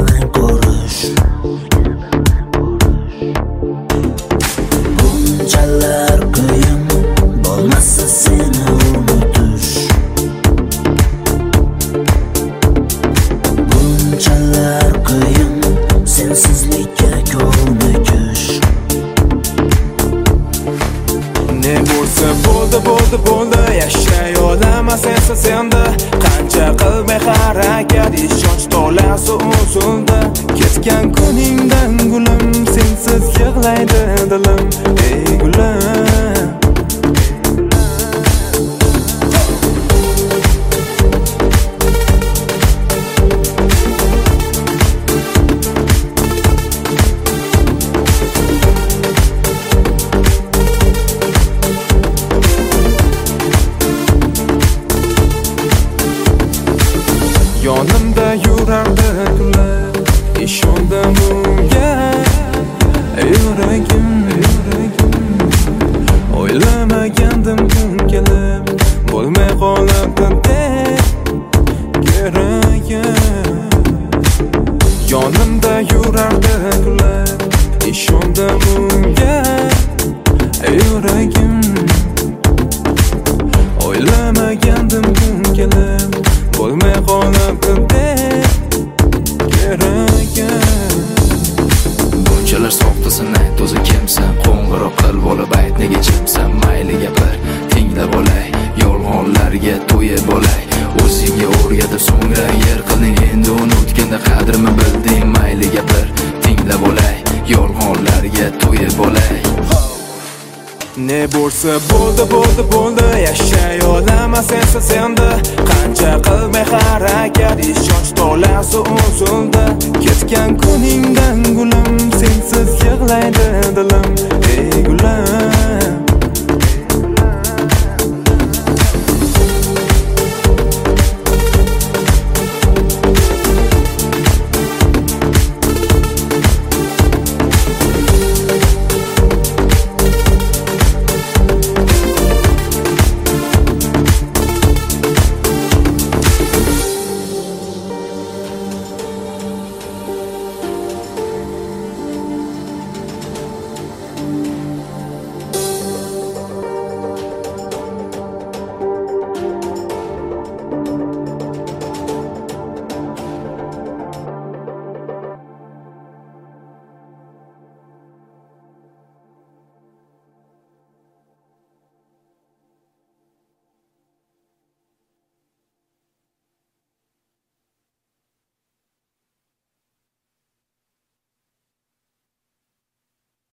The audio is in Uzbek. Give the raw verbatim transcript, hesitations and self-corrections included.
balang ko'rish. Bunchalar qiyin bo'lmasa seni unutish. Bunchalar qiyin sensizlikka ko'nikish. Ne bo'lsa bo'ldi bo'ldi bo'ldi, yashay olaman sensiz endi. Qancha qilmay harakat, ishonch tolasi uzildi. Ketgan kuningdan gulim, sensiz yig'laydi dilim. Ey gulim, yonimda yurardi kunlar, ishondim unga. Yuragim, yuragim, o'ylamagandim kun kelib bo'lmay qolibdi keragim. Yonimda yurardi kunlar, ishondim unga. Yuragim, o'ylamagandim kun kelib bo'lmay qolibdi keragim. Bunchalar soxtasan, ayt o'zi kimsan? Qo'ng'iroq qilib olib ayt nega jimsan? Mayli gapir, tinglab olay, yolg'onlarga to'yib olay. O'zingga o'rgatib so'ngra yer qilding, endi unutganda qadrimni bilding. Mayli gapir, tinglab olay, yolg'onlarga to'yib olay. Ne bo'lsa bo'ldi bo'ldi bo'ldi, yashay olaman sensiz endi. Qancha qilmay harakat, ishonch tolasi uzildi. Ketgan kuningdan gulim, sensiz yig'laydi dilim.